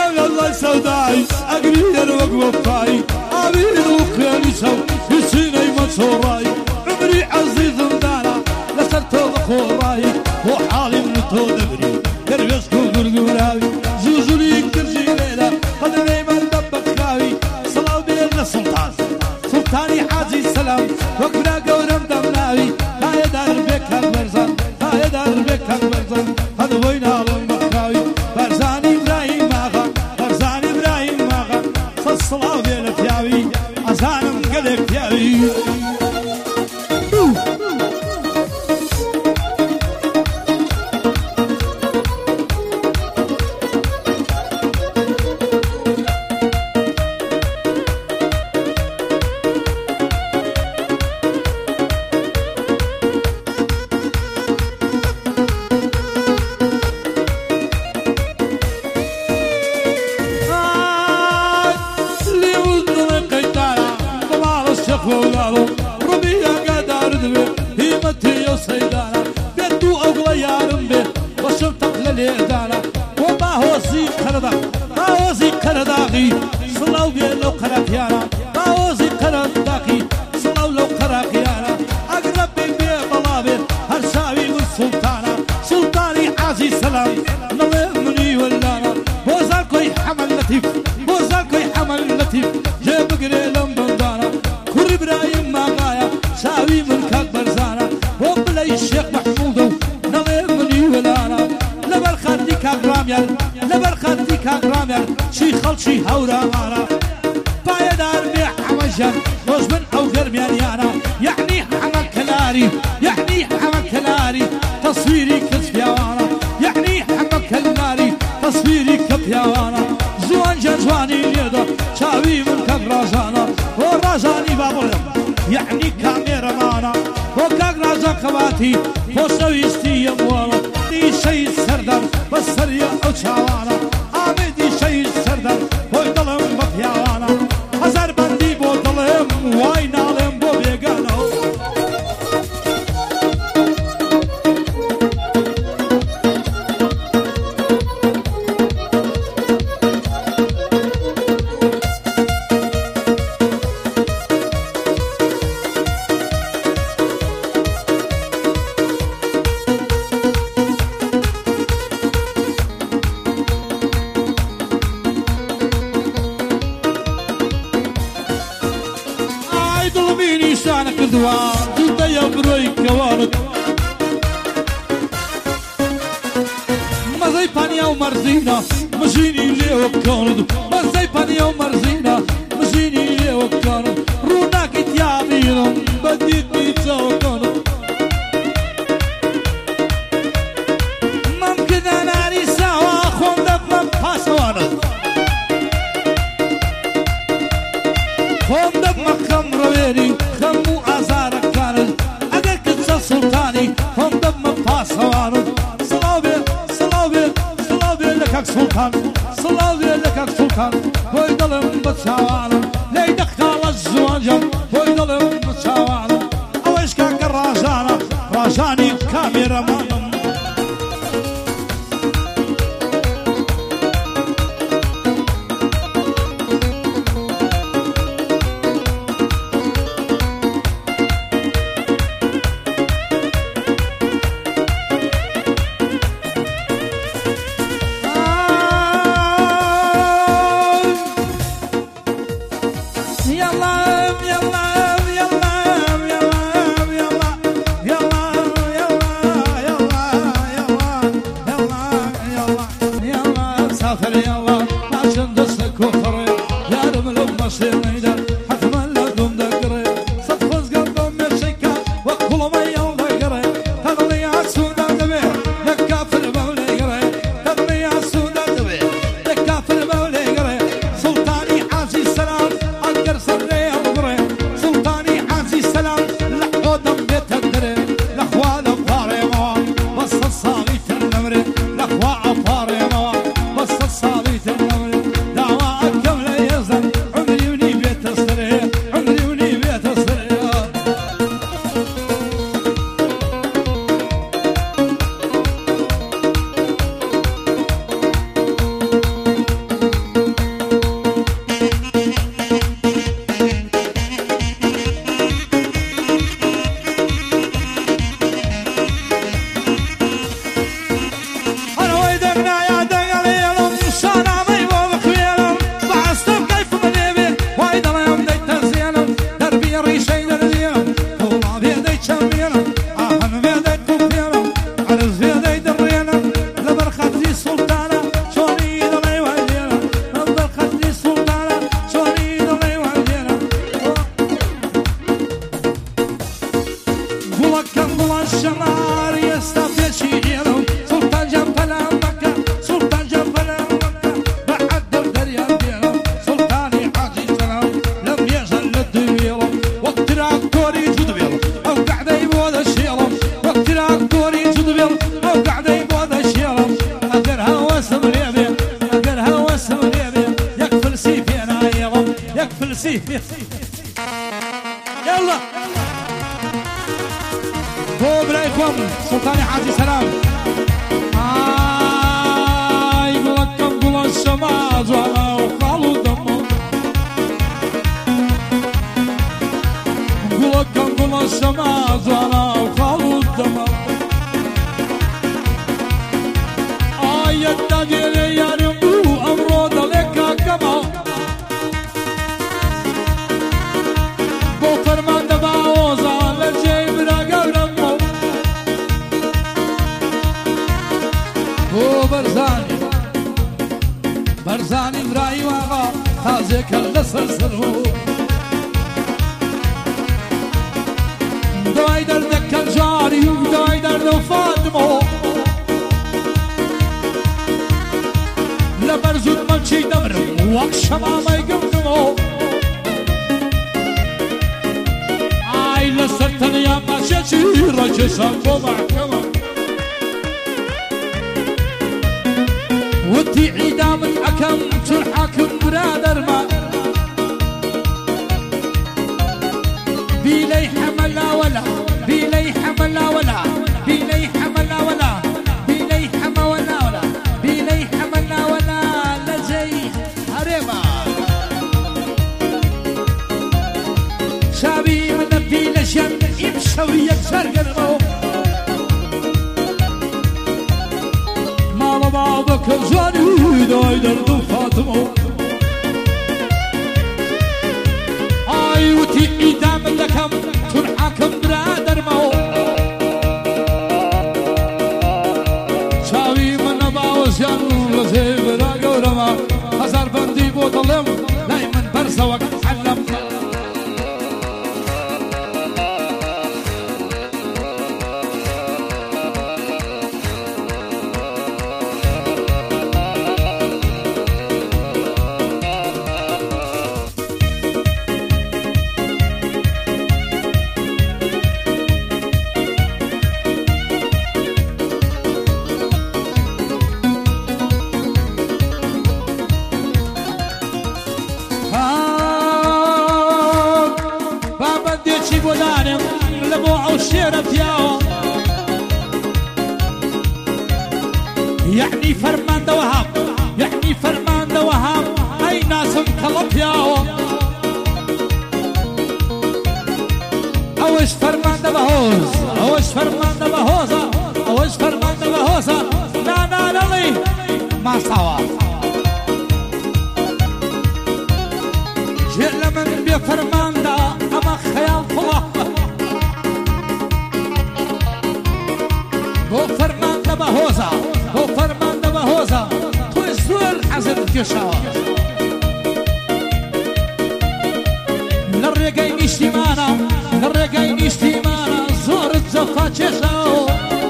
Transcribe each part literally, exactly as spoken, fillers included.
الله سوداي أقرير وقوفاي عبيد وخيالي سو يسيني منصوراي عمري عزيز مدانا لسرتو بخوراي وحالي منتو دبري كربسكو قرقوراي زوزولي كرجي ليلة قدري من دبك خاوي صلاة بيرنا سلطان سلطاني حاجي السلام وكنا قورم دمناوي لا يدار بك البرزان لا يدار بك البرزان هذا وين عالم بخاوي برزاني إبراهيم آغا برزاني إبراهيم آغا فالصلاة بينا فياوي أزانم قلق فياوي ميرسي يلا بو برايكم سلطاني حاجي سلام اي قولكم قول الشماز وانا وخالو دمو قولكم قول الشماز وانا وخالو دمو اي التاجيلي يا رمو امرود لك كما بو فرمان دباوزا لجيب راقرمو بو برزاني برزاني براي واغا تازيك اللسلسلو دواي دردك الجاري دواي درد فاطمو لبرزود ملشي دمرم واكشما ما يقمنمو اي لسلتني يا ماشيتي رجساكو محكمة ودي عدام الحكم ترحاكم برادر ما بيلي حملا ولا بيلي حملا ولا بيلي حملا ولا بيلي حما ولا ولا بيلي حملا ولا لجي هريبا شابي من بيلي شن يمشوي يكسر قلبه مال بعضك الجاني داي درد فاطمه اي وتي ايدام لكم تنحكم برادر مو شاوي من باوز يلا زي براق ورما هزار بندي بوطلم دايما برسوك علم يعني فرمان دوهاب يعني فرمان دوهاب اي ناس انقلب ياو اوش فرمان دبهوز اوش فرمان دبهوزا اوش فرمان دبهوزا لا لا لا لي ما سوا جئ لمن بفرمان دا اما خيال فلا بو فرمان دبهوزا بو فرمان دبهوزا تو زول حزن كشاوة للرقاي نشتمانا للرقاي نشتمانا زور الزفا كشاوة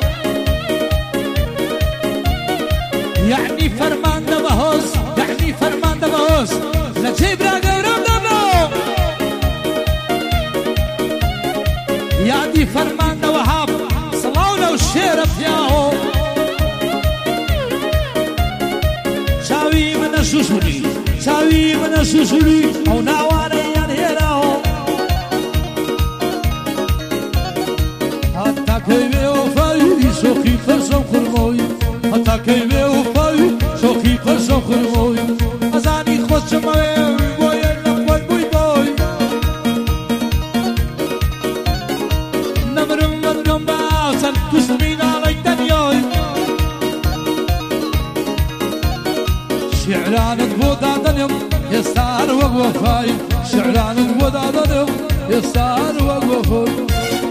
يعني فرمان دبهوز يعني فرمان دبهوز لجيب راقا ورم دبلو يعني فرمان دوهاب صلاونا والشيرف ياهو شاوي من السوسولي شاوي من السوسولي او ناواني ينهيراهو حتى كيبي وفاي سوخي فرسو خرموي حتى كيبي وفاي سوخي فرسو خرموي ازاني خوش شموي بوي نقوال بوي بوي نمرم مدرم باوسن تسمين علي دنيوي شعرانك بودادنم يستار وقوفاي شعرانك بودادنم يستار وقوفاي